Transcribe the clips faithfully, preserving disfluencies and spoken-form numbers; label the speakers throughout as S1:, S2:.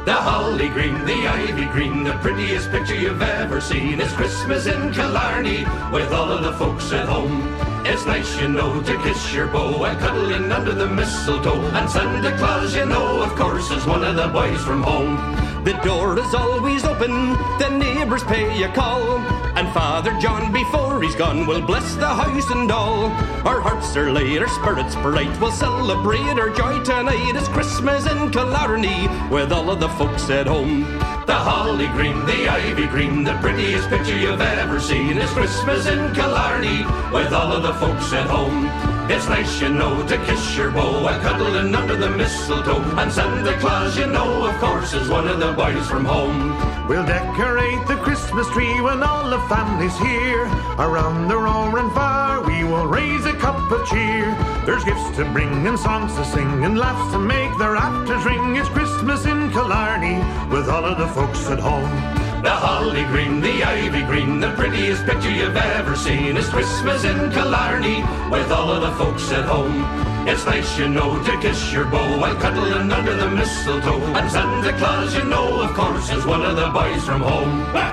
S1: The holly green, the ivy green, the prettiest picture you've ever seen. It's Christmas in Killarney with all of the folks at home. It's nice, you know, to kiss your beau and cuddling under the mistletoe. And Santa Claus, you know, of course, is one of the boys from home. The door is always open, the neighbours pay a call, and Father John, before he's gone, will bless the house and all. Our hearts are light, our spirits bright, we'll celebrate our joy tonight. It's Christmas in Killarney with all of the folks at home. The holly green, the ivy green, the prettiest picture you've ever seen. It's Christmas in Killarney with all of the folks at home. It's nice, you know, to kiss your beau and cuddling under the mistletoe. And Santa Claus, you know, of course, is one of the boys from home.
S2: We'll decorate the Christmas tree when all the family's here. Around the roaring fire we will raise a cup of cheer. There's gifts to bring and songs to sing and laughs to make the rafters ring. It's Christmas in Killarney with all of the folks at home.
S1: The holly green, the ivy green, the prettiest picture you've ever seen. It's Christmas in Killarney with all of the folks at home. It's nice, you know, to kiss your beau while cuddling under the mistletoe. And Santa Claus, you know, of course, is one of the boys from home. Ah!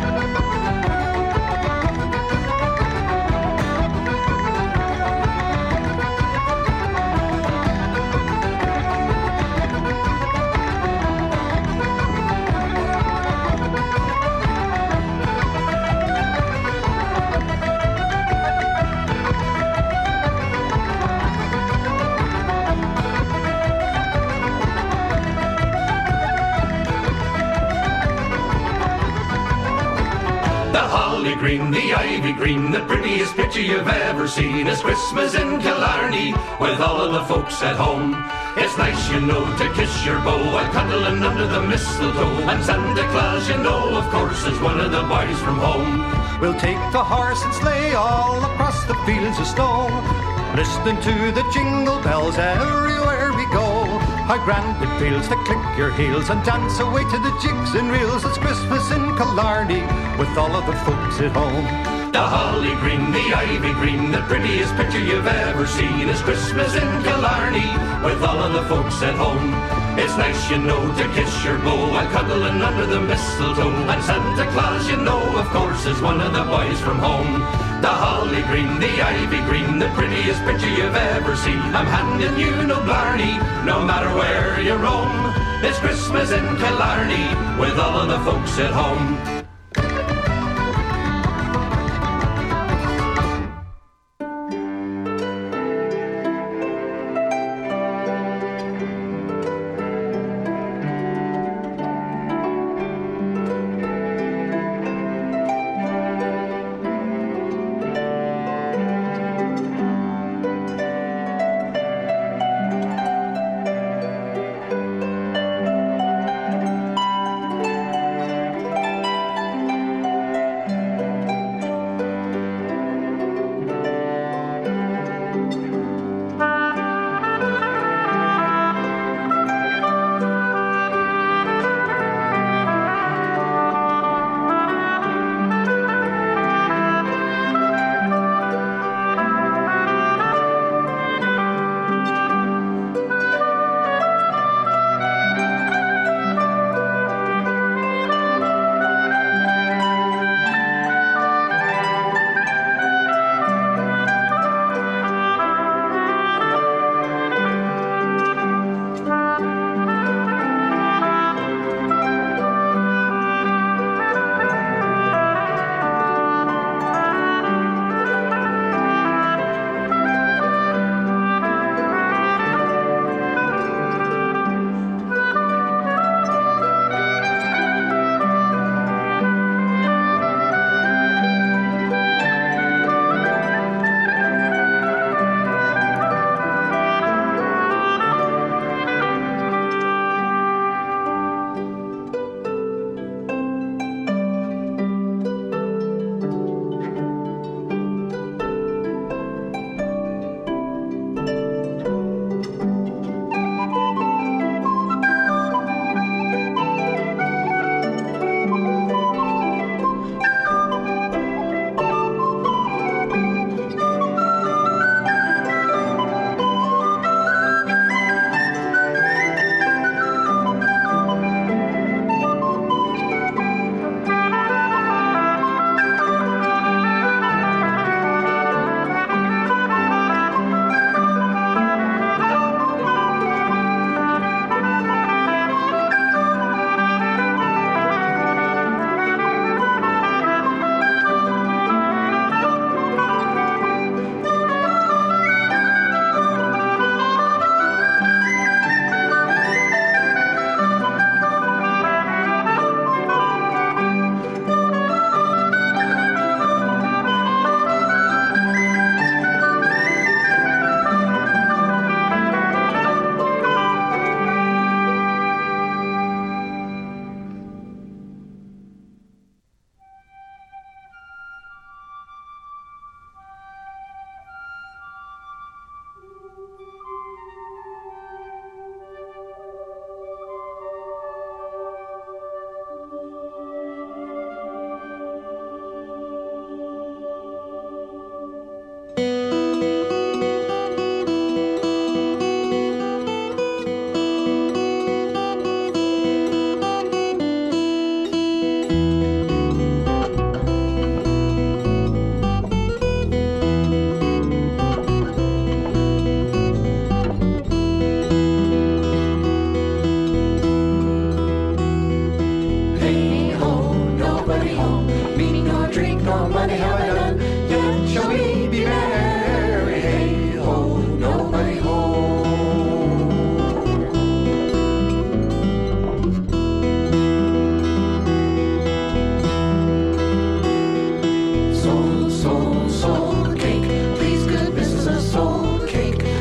S1: Green, the ivy green, the prettiest picture you've ever seen. It's Christmas in Killarney with all of the folks at home. It's nice, you know, to kiss your beau while cuddling under the mistletoe. And Santa Claus, you know, of course, is one of the boys from home.
S3: We'll take the horse and sleigh all across the fields of snow, listening to the jingle bells everywhere we go. How grand it feels to click your heels and dance away to the jigs and reels. It's Christmas in Killarney with all of the folks at home.
S1: The holly green, the ivy green, the prettiest picture you've ever seen. It's Christmas in Killarney with all of the folks at home. It's nice, you know, to kiss your beau while cuddling under the mistletoe. And Santa Claus, you know, of course, is one of the boys from home. The holly green, the ivy green, the prettiest picture you've ever seen. I'm handing you no blarney, no matter where you roam. It's Christmas in Killarney with all of the folks at home.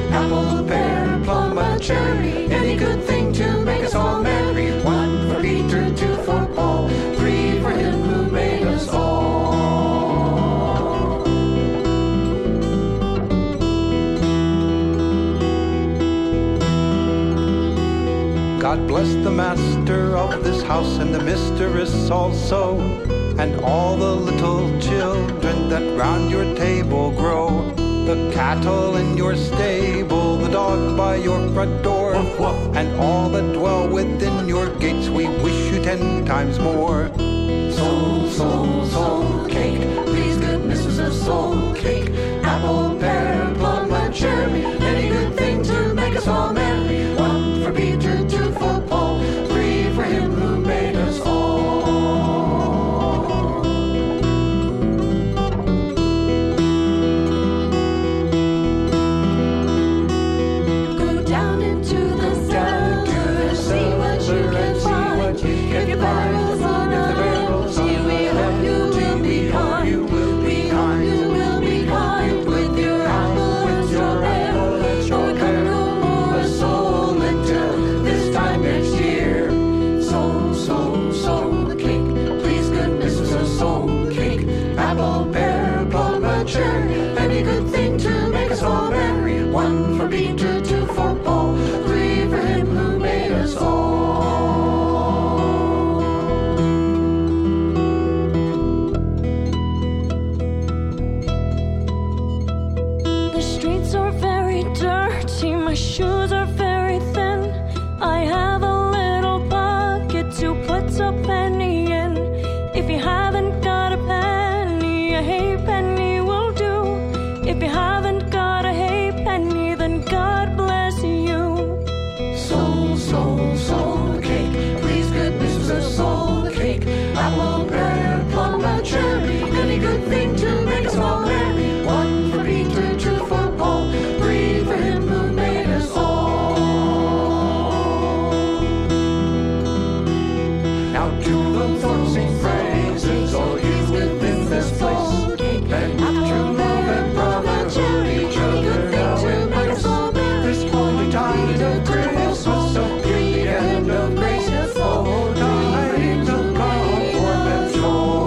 S3: Apple, pear, plum, and cherry, any good thing to make us all merry. One for Peter, two for Paul, three for him who made us all. God bless the master of this house and the mistress also, and all the little children that round your table grow. The cattle in your stable, the dog by your front door, woof, woof. And all that dwell within your gates, we wish you ten times more. Soul, soul, soul cake, please good missus a soul cake. Apple, pear, plum, and cherry, any good thing to make us all merry. One for Peter, two for Paul, three for him who made us all. Barrels on a barrels on we hope you will be kind. You will be kind. You will be kind with your apple and your pear. Or come no more soul until this time next year. Soul, soul, soul cake. Please goodness is a soul cake. Apple, pear, plum, and cherry. Any good thing to make us all merry. One for Peter, two for Paul, three for him who made us all.
S4: My shoes are very thin. I have a little pocket to put a penny in. If you haven't got a penny, a halfpenny will do. If you haven't got a halfpenny, then God bless you.
S3: Soul, soul, soul cake. Please goodness is a soul cake. Apple, pear, plum, and cherry. Any good thing to make us all merry. One for Peter, two for Paul, three for him who made us all. Now to the Lord sing praises, all you within this place. And true love and brotherhood, each other now and make us all merry. This holy tide of Christmas, so near the end of grace, oh, time to come forth and joy.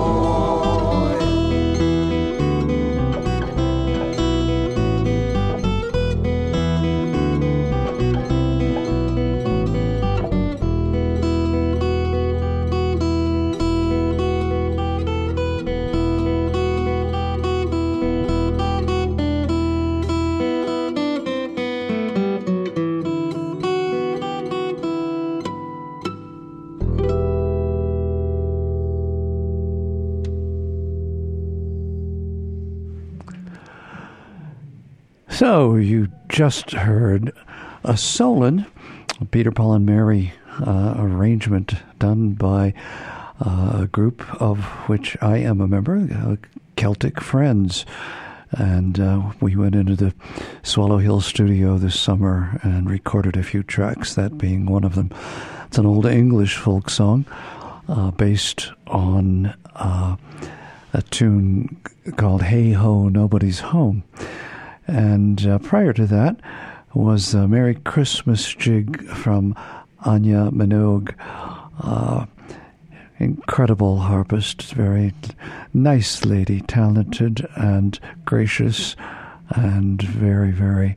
S5: So you just heard a Solon, a Peter, Paul, and Mary uh, arrangement done by uh, a group of which I am a member, uh, Celtic Friends. And uh, we went into the Swallow Hill studio this summer and recorded a few tracks, that being one of them. It's an old English folk song uh, based on uh, a tune called Hey Ho, Nobody's Home. And uh, prior to that was a Merry Christmas jig from Anya Minogue, uh, incredible harpist, very nice lady, talented and gracious, and very, very,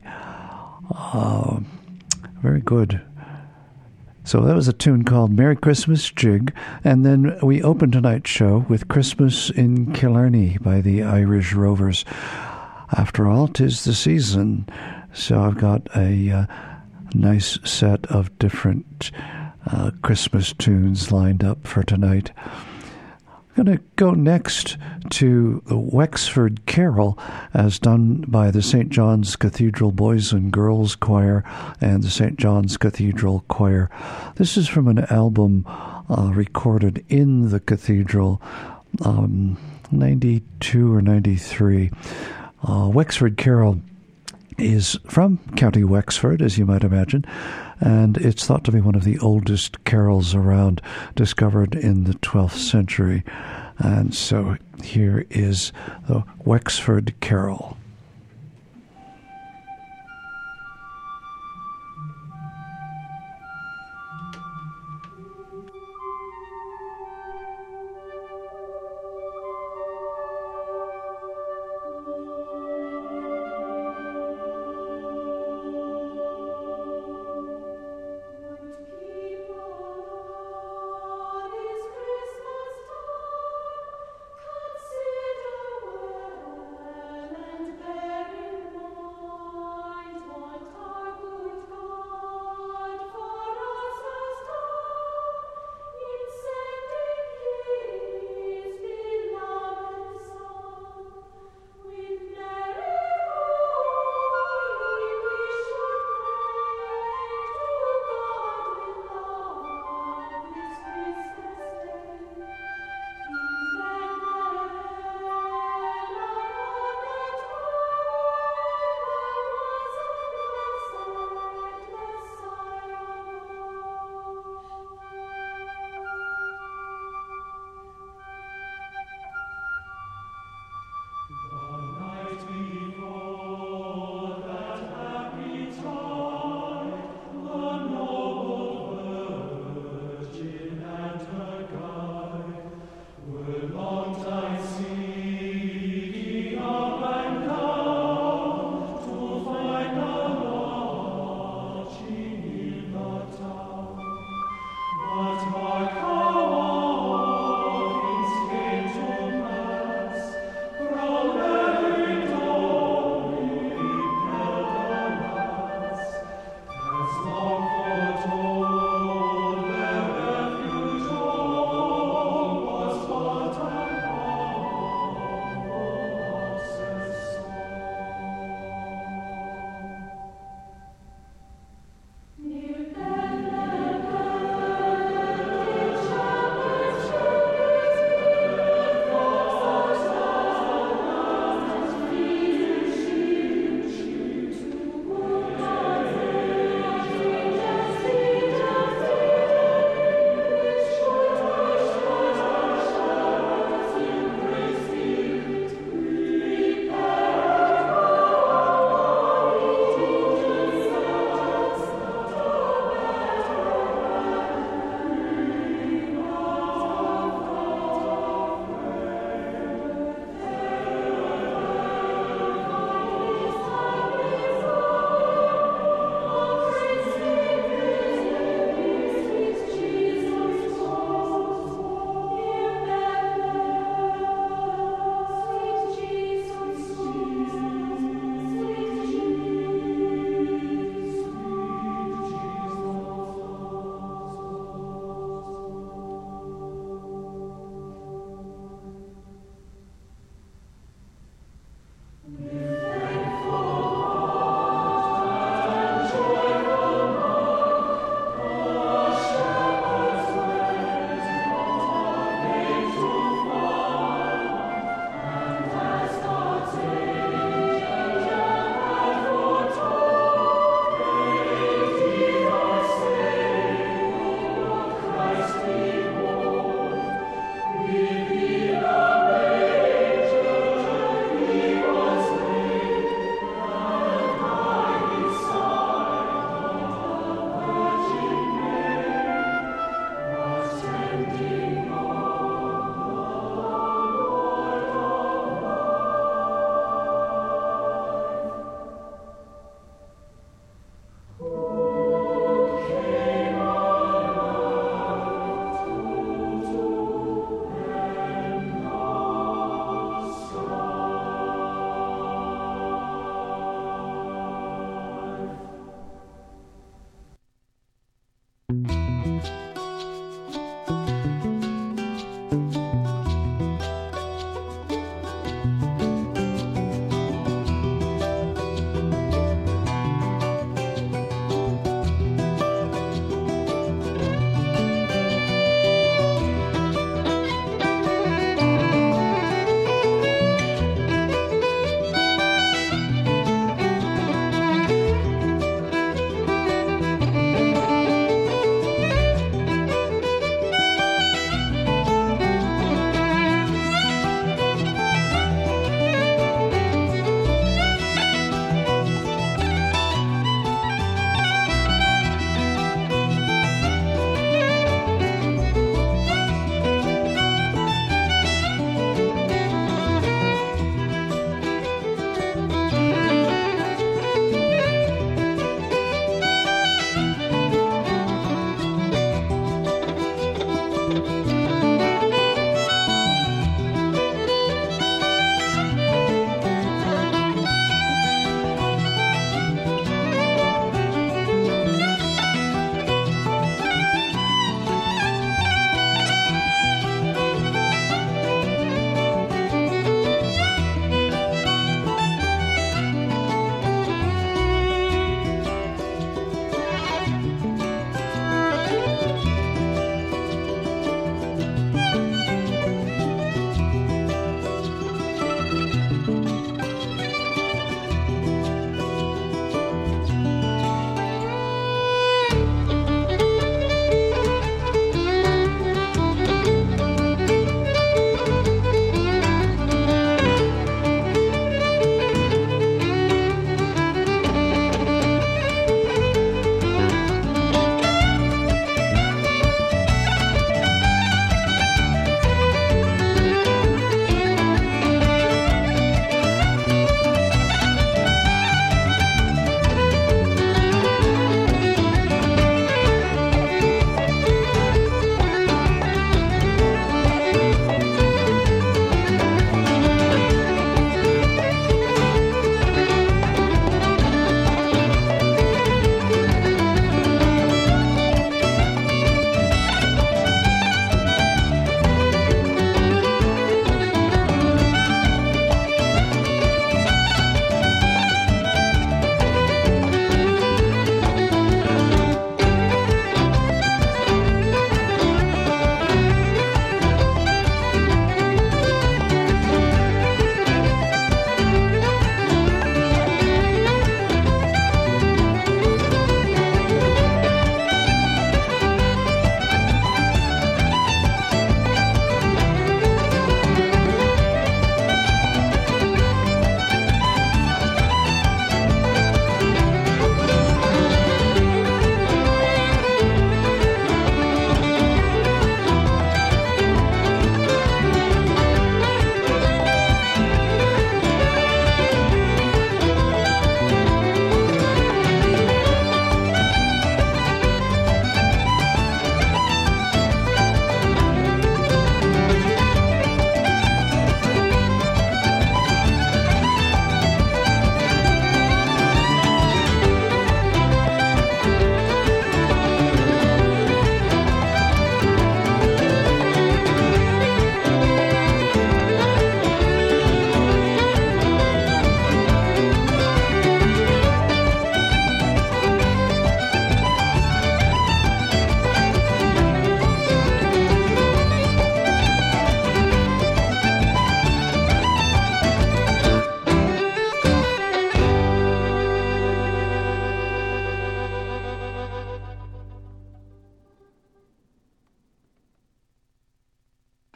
S5: uh, very good. So that was a tune called Merry Christmas Jig, and then we opened tonight's show with Christmas in Killarney by the Irish Rovers. After all, 'tis the season, so I've got a uh, nice set of different uh, Christmas tunes lined up for tonight. I'm going to go next to the Wexford Carol, as done by the Saint John's Cathedral Boys and Girls Choir and the Saint John's Cathedral Choir. This is from an album uh, recorded in the cathedral, um, ninety-two or ninety-three. Uh, Wexford Carol is from County Wexford, as you might imagine, and it's thought to be one of the oldest carols around, discovered in the twelfth century. And so here is the Wexford Carol.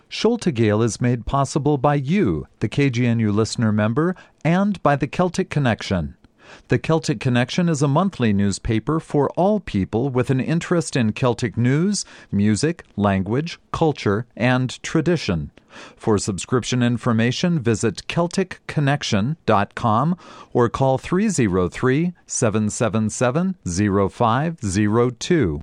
S6: Sholtegale is made possible by you, the K G N U listener member, and by the Celtic Connection. The Celtic Connection is a monthly newspaper for all people with an interest in Celtic news, music, language, culture, and tradition. For subscription information, visit Celtic Connection dot com or call three oh three, seven seven seven, oh five oh two.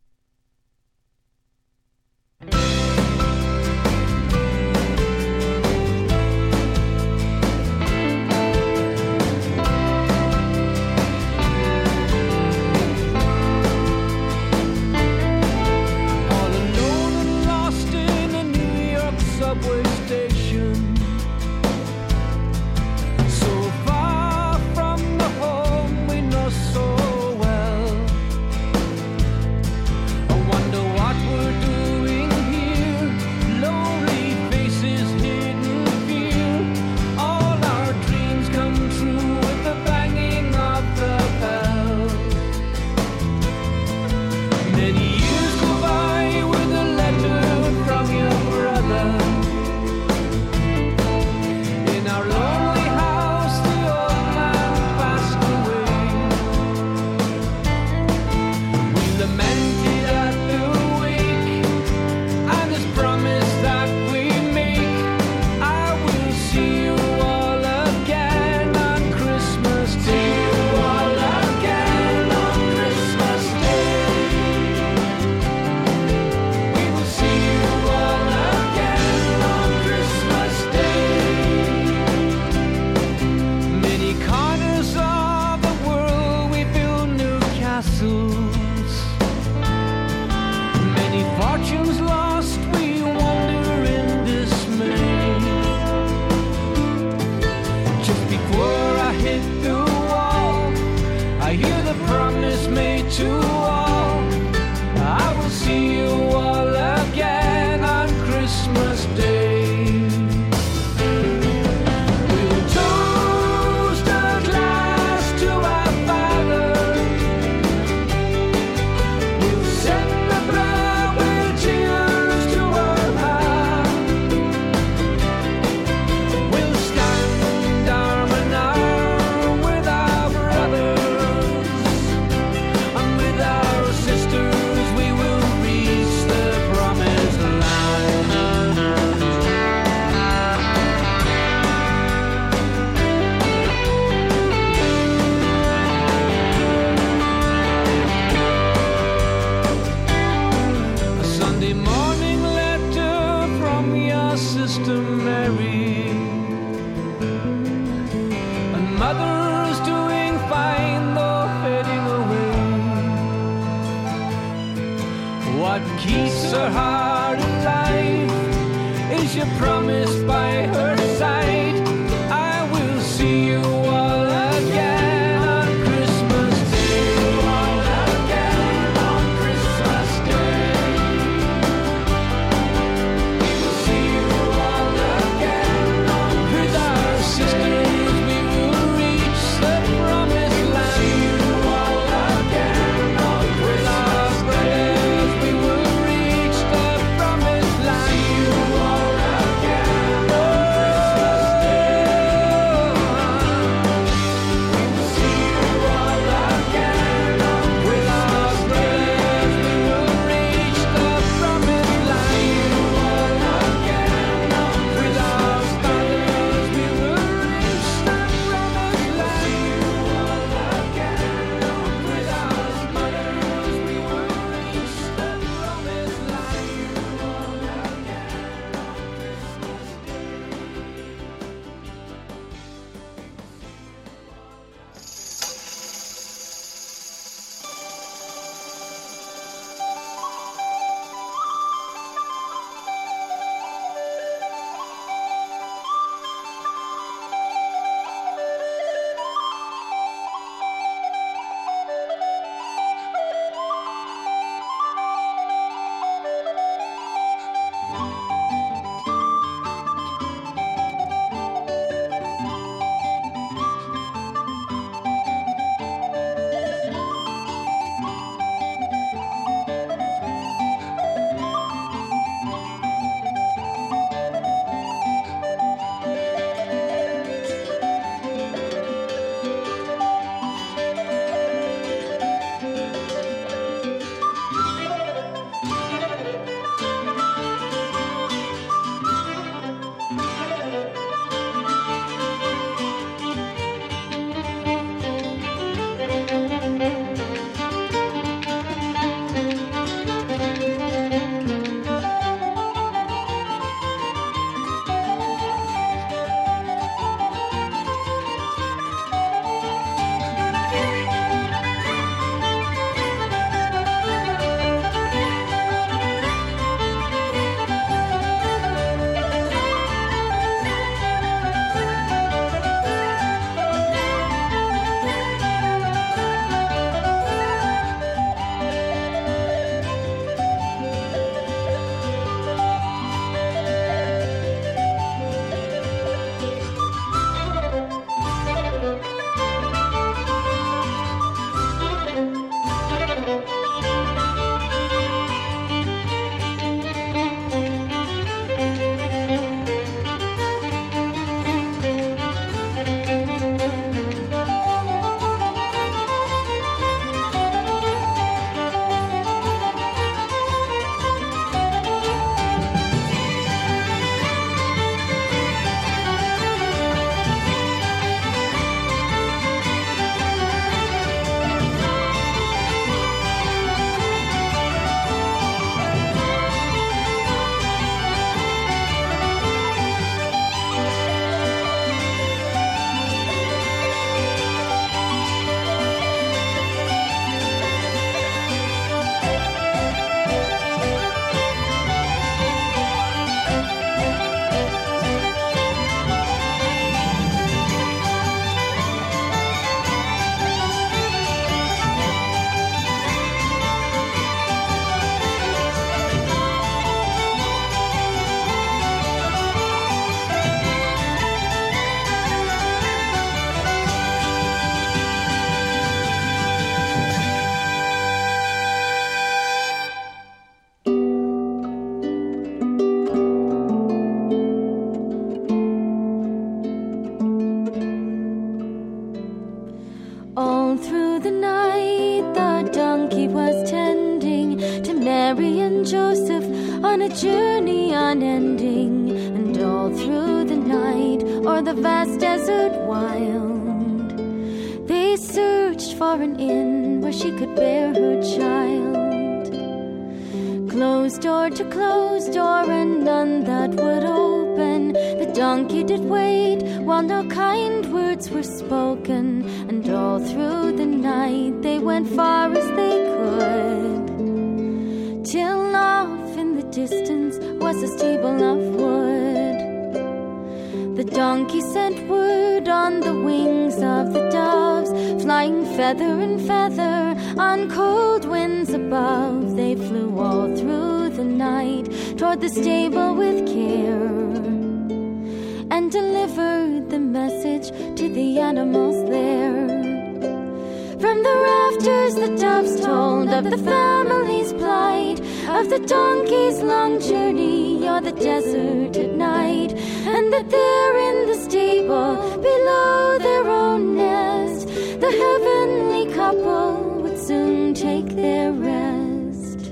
S4: on a journey unending, and all through the night o'er the vast desert wild, they searched for an inn where she could bear her child. Closed door to closed door, and none that would open. The donkey did wait while no kind words were spoken, and all through the night they went far as they could, till off in the distance was a stable of wood. The donkey sent word on the wings of the doves, flying feather and feather on cold winds above. They flew all through the night toward the stable with care, and delivered the message to the animals there. From the rafters the doves told of the family's plight, of the donkey's long journey o'er the desert at night, and that there in the stable below their own nest the heavenly couple would soon take their rest.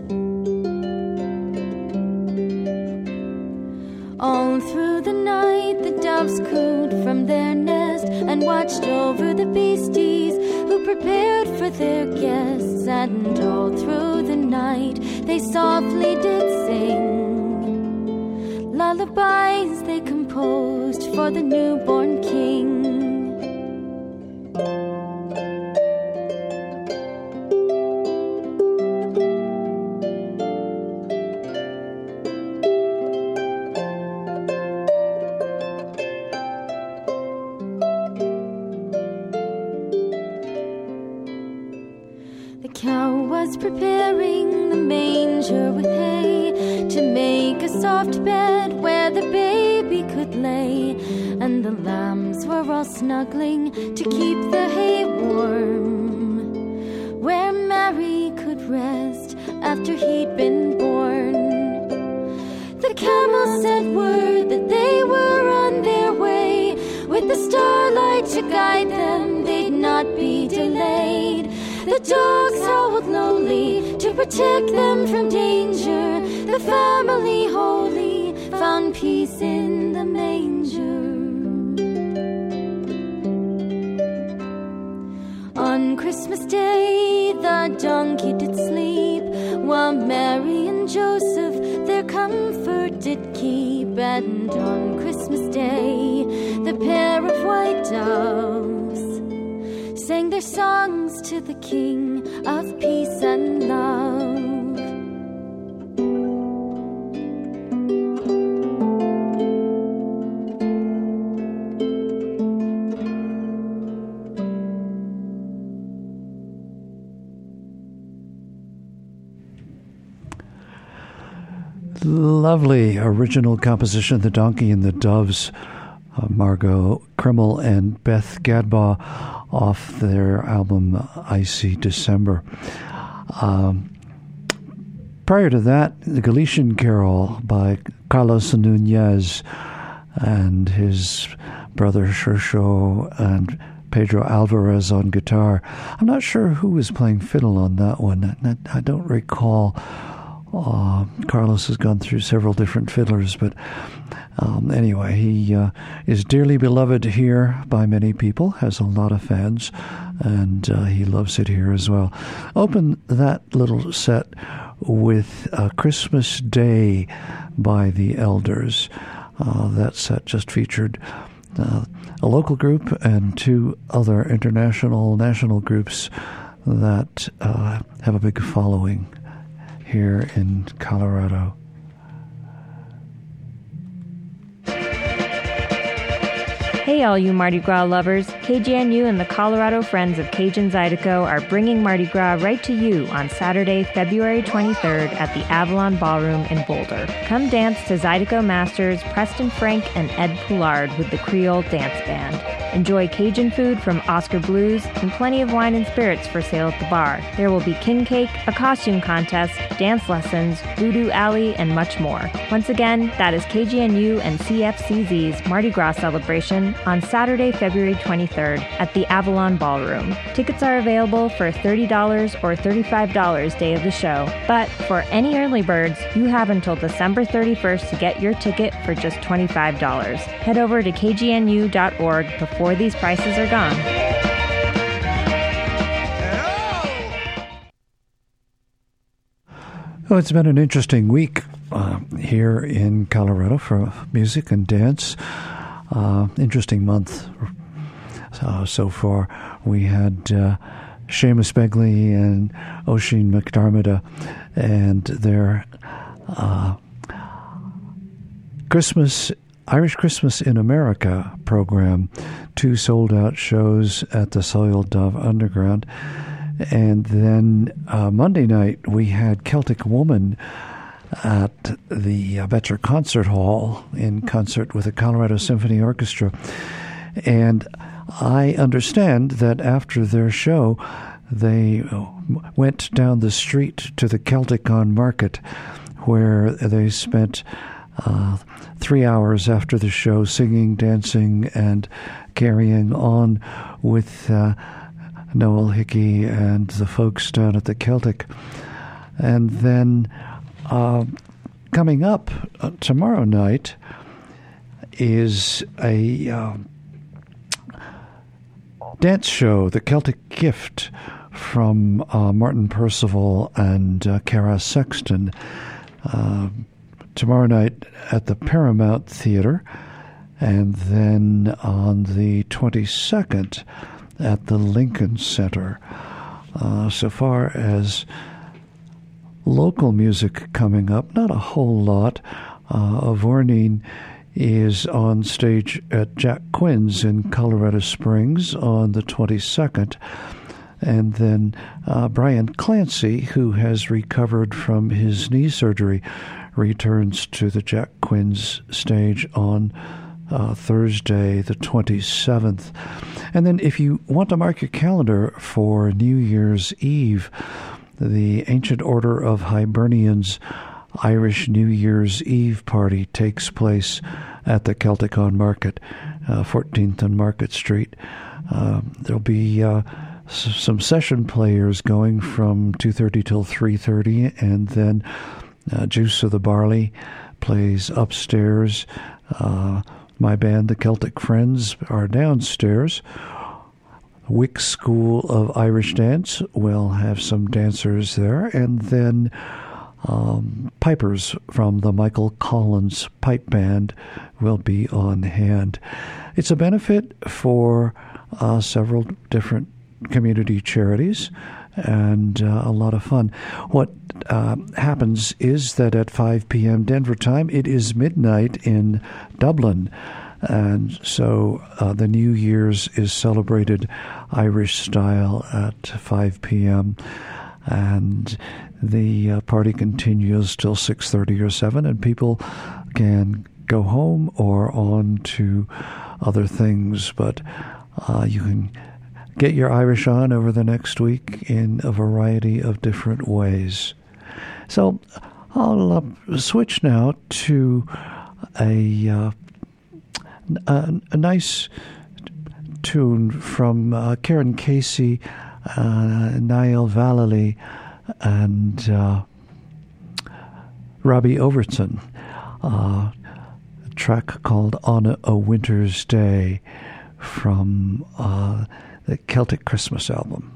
S4: All through the night the doves cooed from their nest, and watched over the beasties who prepared for their guests, and all through the night they softly did sing lullabies they composed for the newborn king. Preparing the manger with hay, to make a soft bed where the baby could lay, and the lambs were all snuggling to keep the hay warm, where Mary could rest after he'd been born. The camels sent word that they were on their way, with the starlight to guide them, they'd not be delayed. The dogs howled lowly to protect them from danger. The family holy found peace in the manger. On Christmas Day the donkey did sleep, while Mary and Joseph their comfort did keep. And on Christmas Day the pair of white doves sang their songs to the King of peace and love.
S5: Lovely original composition, The Donkey and the Doves, uh, Margot Krimmel and Beth Gadbaugh, off their album Icy December. Um, prior to that, the Galician Carol by Carlos Nunez and his brother Xerxo and Pedro Alvarez on guitar. I'm not sure who was playing fiddle on that one. I don't recall. Uh, Carlos has gone through several different fiddlers, but um, anyway, he uh, is dearly beloved here by many people, has a lot of fans, and uh, he loves it here as well. Open that little set with uh, Christmas Day by the Elders. Uh, that set just featured uh, a local group and two other international, national groups that uh, have a big following here in Colorado.
S7: Hey all you Mardi Gras lovers, K G N U and the Colorado Friends of Cajun Zydeco are bringing Mardi Gras right to you on Saturday, February twenty-third at the Avalon Ballroom in Boulder. Come dance to Zydeco masters Preston Frank and Ed Poulard with the Creole Dance Band. Enjoy Cajun food from Oscar Blues and plenty of wine and spirits for sale at the bar. There will be king cake, a costume contest, dance lessons, voodoo alley, and much more. Once again, that is K G N U and C F C Z's Mardi Gras celebration on Saturday, February twenty-third at the Avalon Ballroom. Tickets are available for thirty dollars or thirty-five dollars day of the show, but for any early birds, you have until December thirty-first to get your ticket for just twenty-five dollars. Head over to K G N U dot org before these prices are gone.
S5: Oh, it's been an interesting week uh, here in Colorado for music and dance. Uh, interesting month uh, so far. We had uh, Seamus Begley and Oisin McDermott and their uh, Christmas, Irish Christmas in America program, two sold-out shows at the Soiled Dove Underground. And then uh, Monday night, we had Celtic Woman at the uh, Betcher Concert Hall in concert with the Colorado Symphony Orchestra. And I understand that after their show, they went down the street to the Celticon Market, where they spent uh, three hours after the show singing, dancing, and carrying on with uh, Noel Hickey and the folks down at the Celtic. And then uh, coming up uh, tomorrow night is a uh, dance show, The Celtic Gift, from uh, Martin Percival and uh, Cara Sexton. Uh, tomorrow night at the Paramount Theater, and then on the twenty-second at the Lincoln Center. Uh, so far as local music coming up, not a whole lot. Uh, Avornine is on stage at Jack Quinn's in Colorado Springs on the twenty-second. And then uh, Brian Clancy, who has recovered from his knee surgery, returns to the Jack Quinn's stage on Uh, Thursday, the twenty-seventh. And then if you want to mark your calendar for New Year's Eve, the Ancient Order of Hibernians Irish New Year's Eve party takes place at the Celticon Market, uh, fourteenth and Market Street. Uh, there'll be uh, s- some session players going from two thirty till three thirty, and then uh, Juice of the Barley plays upstairs. Uh, My band, the Celtic Friends, are downstairs. Wick School of Irish Dance will have some dancers there. And then um, pipers from the Michael Collins Pipe Band will be on hand. It's a benefit for uh, several different community charities, and uh, a lot of fun. What uh, happens is that at five p.m. Denver time, it is midnight in Dublin, and so uh, the New Year's is celebrated Irish style at five p.m., and the uh, party continues till six thirty or seven, and people can go home or on to other things, but uh, you can get your Irish on over the next week in a variety of different ways. So I'll uh, switch now to a, uh, a, a nice tune from uh, Karen Casey, uh, Niall Vallely, and uh, Robbie Overton. Uh, a track called On a, a Winter's Day from uh, the Celtic Christmas album.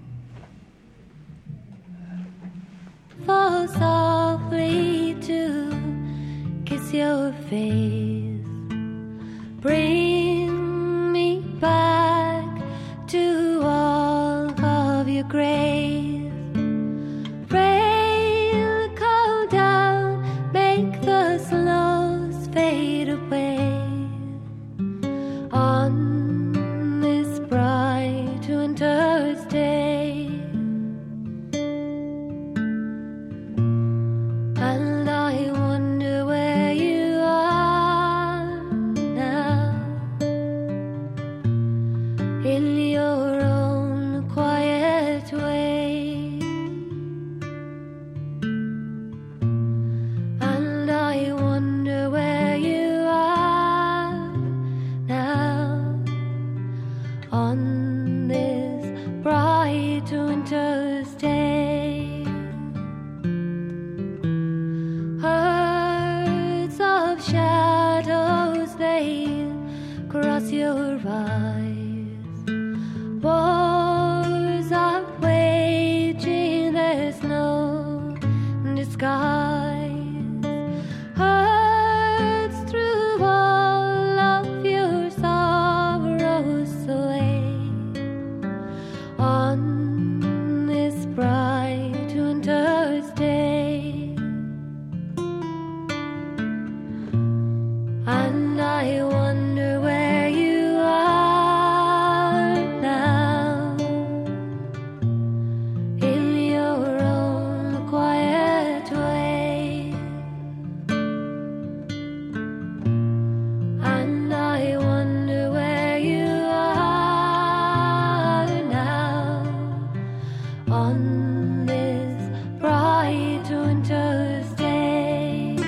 S8: Fall softly to kiss your face, bring me back to all of your grace. Rain cold down, make the snows fade away. On this bright winter's day, and I wonder where you are. winter's day. Herds of shadows, they cross your eyes. Wars are waging, there's no disguise. Herds through all of your sorrows away. On this bright winter's day. And I wonder where you are now, in your own quiet way. And I wonder where you are now, on this bright winter's day.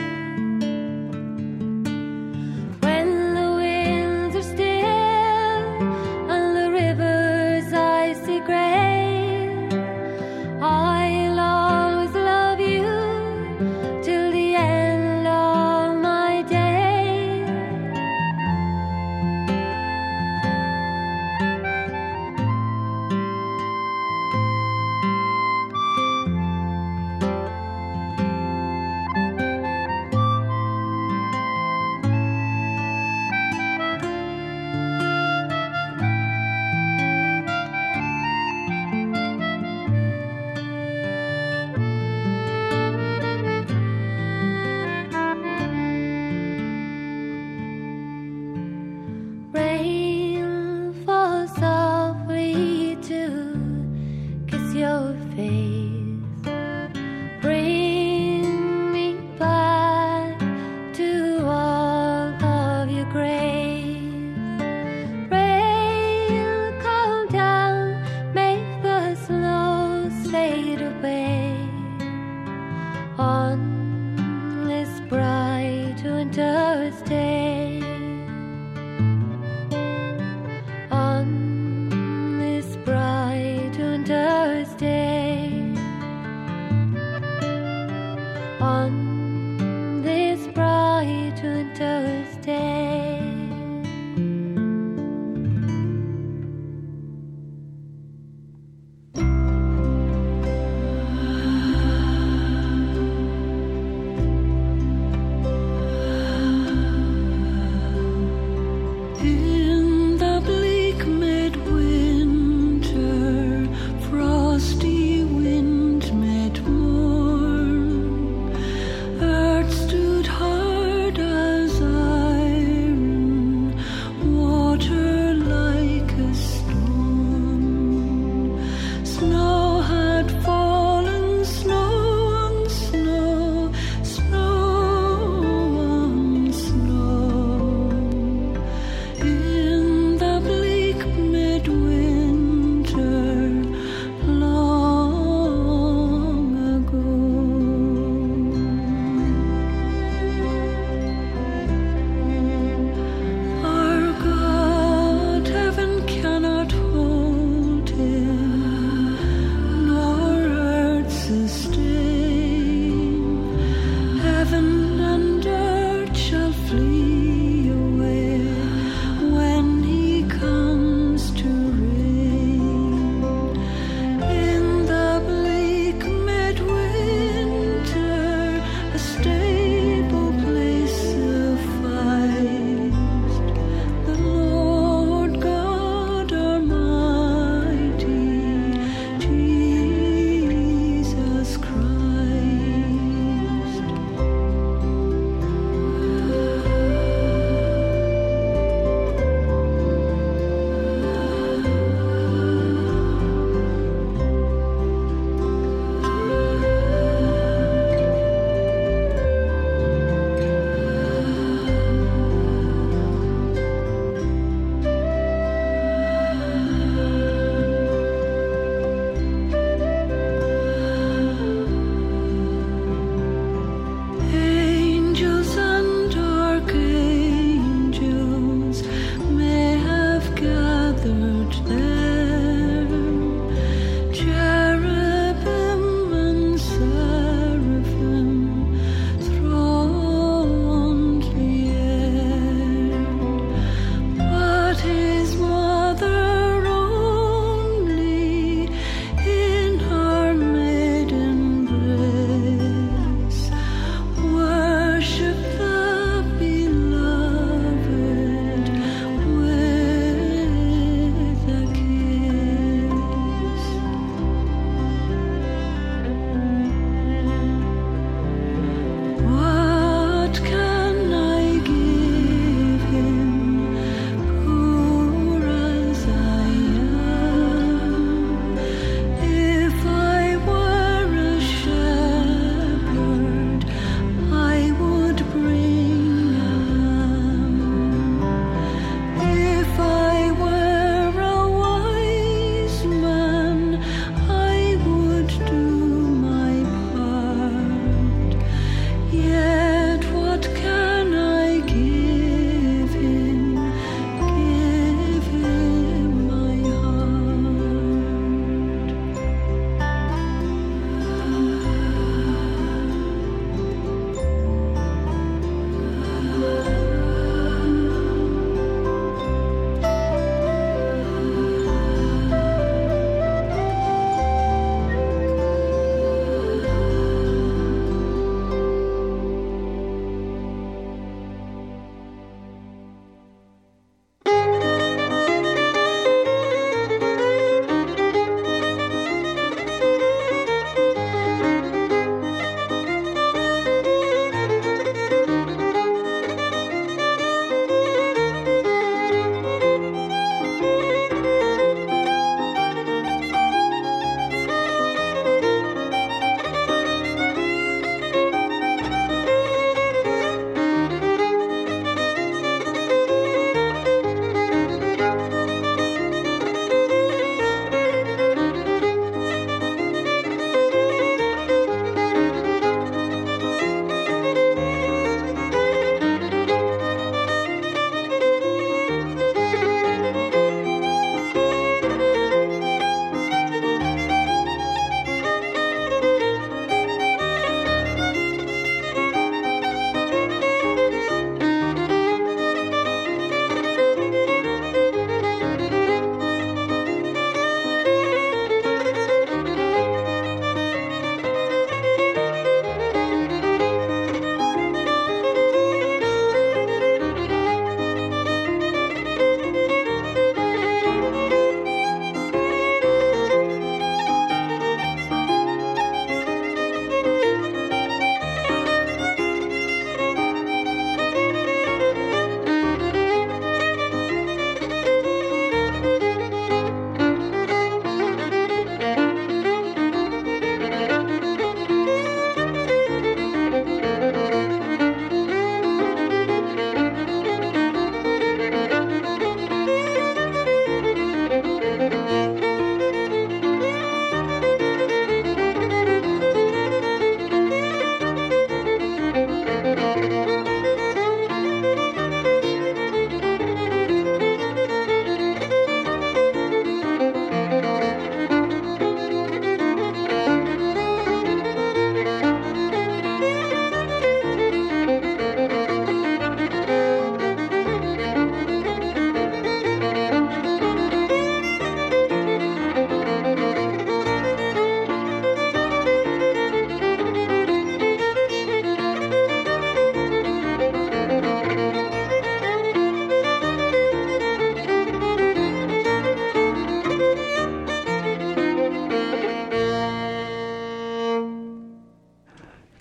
S8: When the winds are still and the river's icy gray, I'll always love you till the end of my day. Rain falls softly to kiss your face. Bring me back to all of your grace. Rain, come down, make the snows fade away. On this bright winter's day. On this bright winter's day. On this bright winter's day.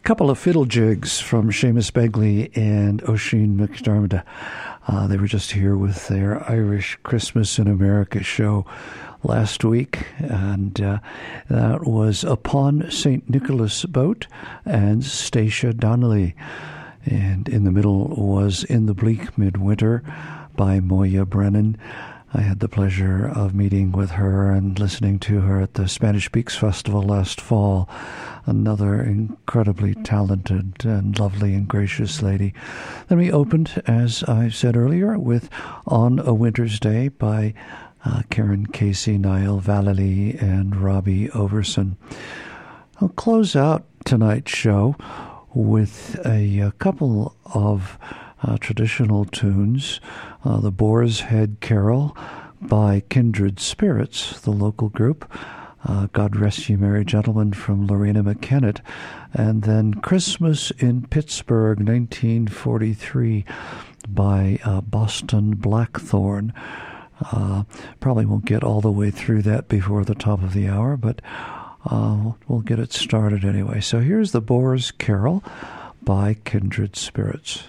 S5: couple of fiddle jigs from Seamus Begley and Oisin McDermott. Uh, they were just here with their Irish Christmas in America show last week, and uh, that was Upon Saint Nicholas Boat and Stacia Donnelly. And in the middle was In the Bleak Midwinter by Moya Brennan. I had the pleasure of meeting with her and listening to her at the Spanish Peaks Festival last fall. Another incredibly talented and lovely and gracious lady. Then we opened, as I said earlier, with On a Winter's Day by uh, Karen Casey, Niall Vallely, and Robbie Overson. I'll close out tonight's show with a, a couple of uh, traditional tunes. Uh, the Boar's Head Carol by Kindred Spirits, the local group. Uh, God Rest Ye Merry Gentlemen from Lorena McKennitt. And then Christmas in Pittsburgh, nineteen forty-three, by uh, Boston Blackthorn. Uh, probably won't get all the way through that before the top of the hour, but uh, we'll get it started anyway. So here's the Boar's Carol by Kindred Spirits.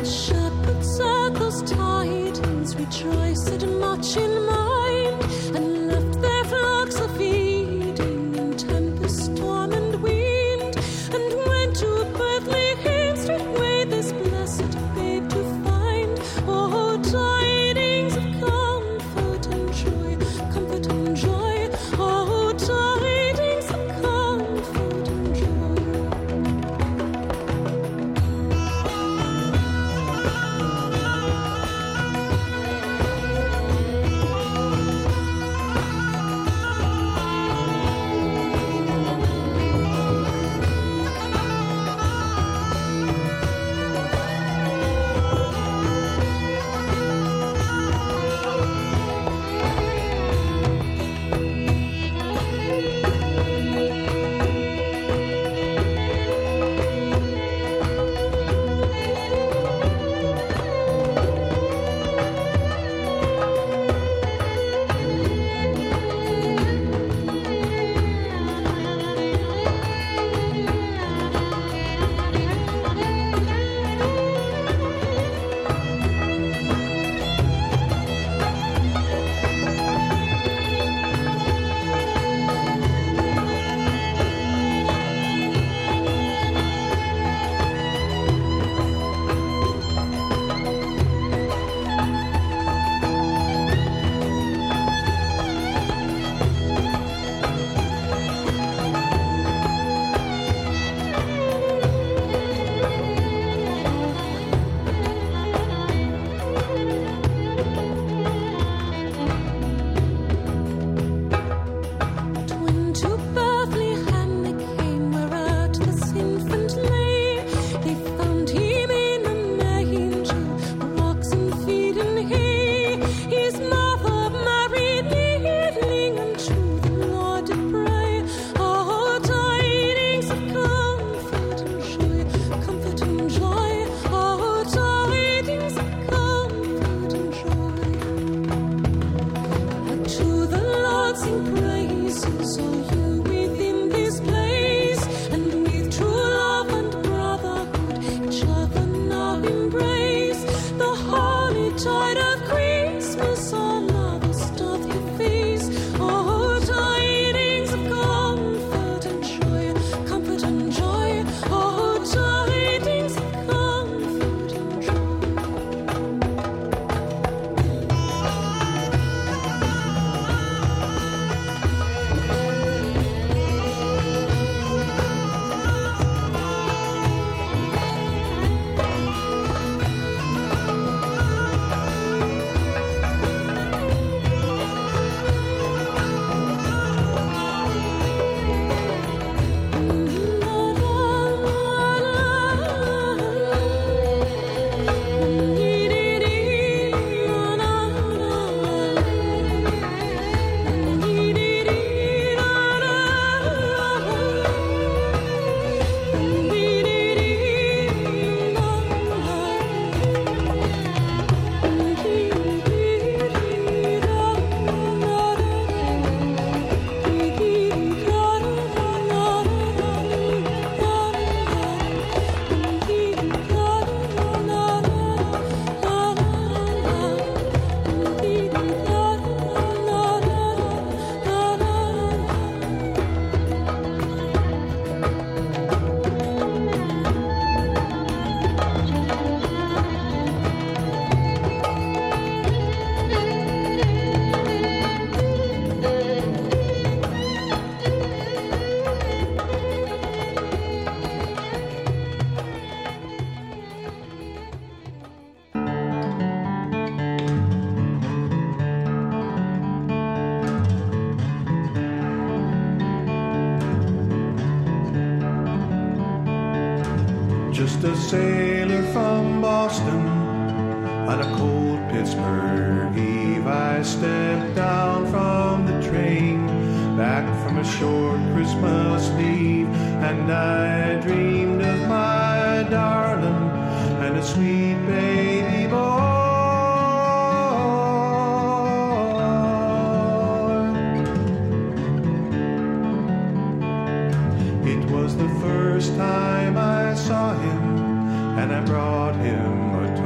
S9: shepherds at those tidings rejoiced much in mind, and left their flocks a feeding in tempest, storm, and wind, and went to Bethlehem straightway this blessed babe to find. Oh, tidings of comfort and joy, comfort and joy. Oh, tidings of comfort and joy. When to Bethlehem they came, whereat this infant lay, they found him in a manger, oxen feeding hay. His mother Mary kneeling unto the Lord did pray. Oh, tidings of comfort and joy, comfort and joy. Oh, tidings of comfort and joy. To the Lord sing praises, all you within this place, and with true love and brotherhood each other now embrace. The holy tide of Christmas all others doth efface. Oh, tidings of comfort and joy, comfort and joy. Oh, tidings of comfort and joy.
S2: Just a sailor from Boston on a cold Pittsburgh eve, I stepped down from the train, back from a short Christmas leave, and I dreamed of my darling and a sweet baby boy. It was the first time I saw him, and I brought him a toy.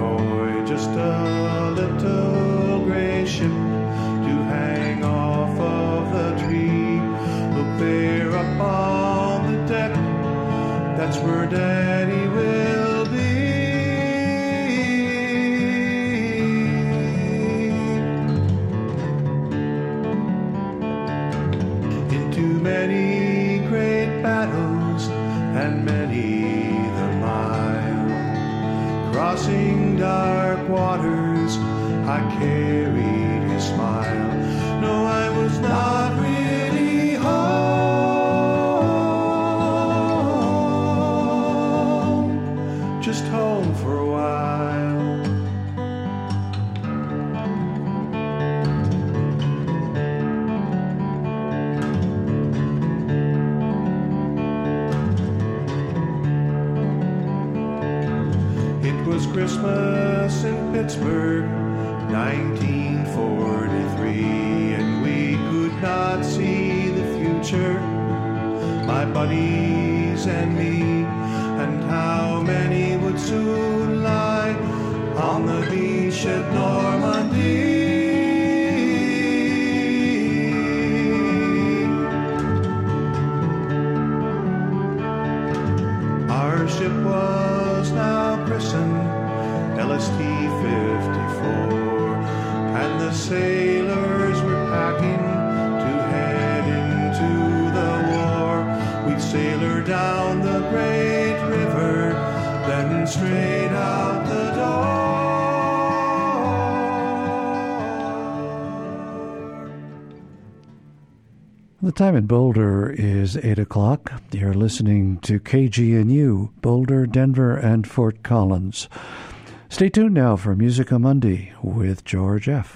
S2: that's where Daddy will be. Into many great battles and many the mile, crossing dark waters, I carried his smile. No, I was not really home, just home for a while. It was Christmas in Pittsburgh, nineteen forty-three, and we could not see the future, my buddies and me, and how many would soon lie on the beach at Normandy. Our ship was now christened L S T fifty-four, and the sailors were packing to head into the war. We'd sail her down the great river, then straight out the door.
S5: The time in Boulder is eight o'clock. You're listening to K G N U, Boulder, Denver, and Fort Collins. Stay tuned now for Musica Mundi with George F.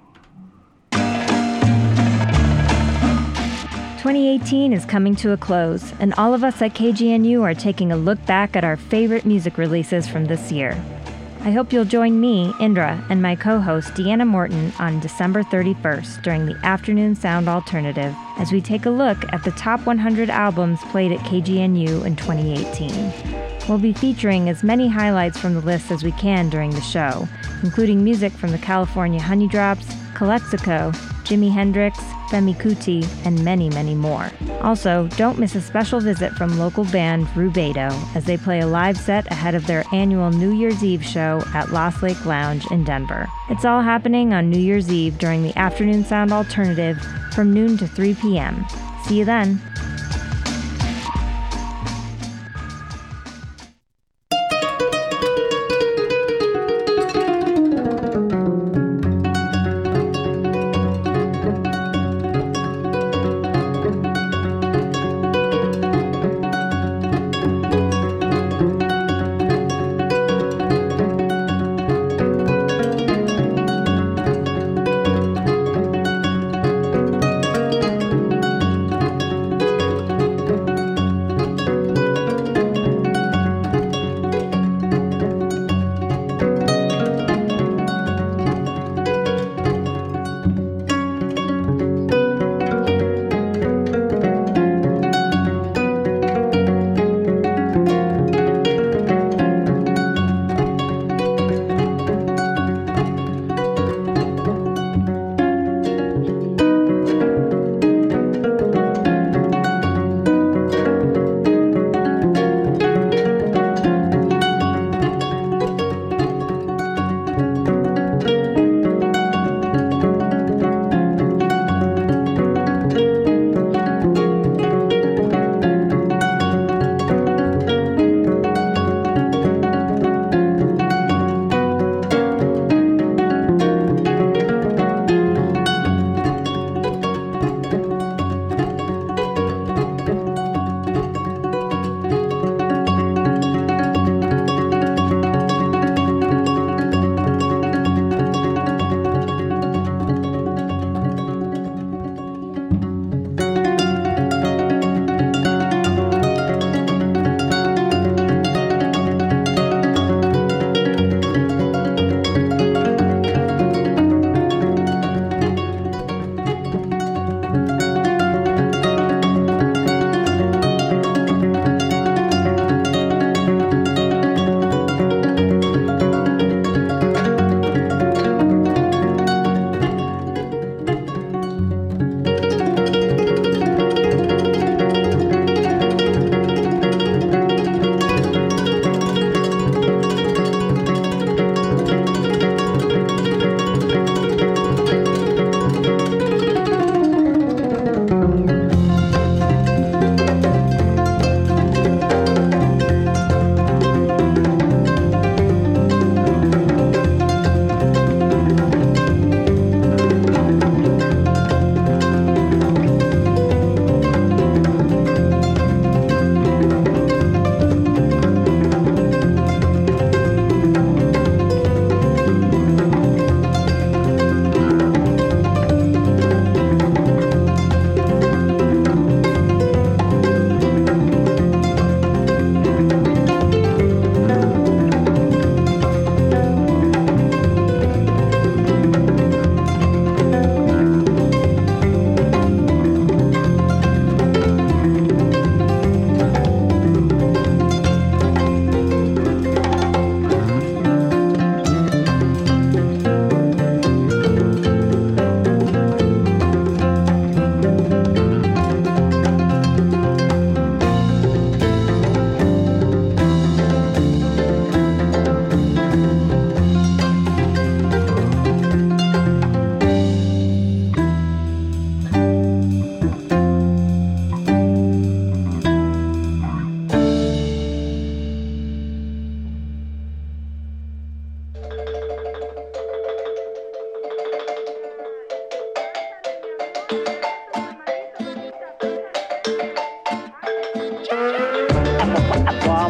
S7: twenty eighteen is coming to a close, and all of us at K G N U are taking a look back at our favorite music releases from this year. I hope you'll join me, Indra, and my co-host Deanna Morton on December thirty-first during the Afternoon Sound Alternative as we take a look at the top one hundred albums played at K G N U in twenty eighteen. We'll be featuring as many highlights from the list as we can during the show, including music from the California Honeydrops, Calexico, Jimi Hendrix, Femi Kuti, and many, many more. Also, don't miss a special visit from local band Rubedo as they play a live set ahead of their annual New Year's Eve show at Lost Lake Lounge in Denver. It's all happening on New Year's Eve during the Afternoon Sound Alternative from noon to three p.m. See you then.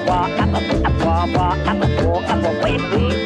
S10: wah, wah, wah, wah, wah, wah, wah, wah, wah, wah, wah,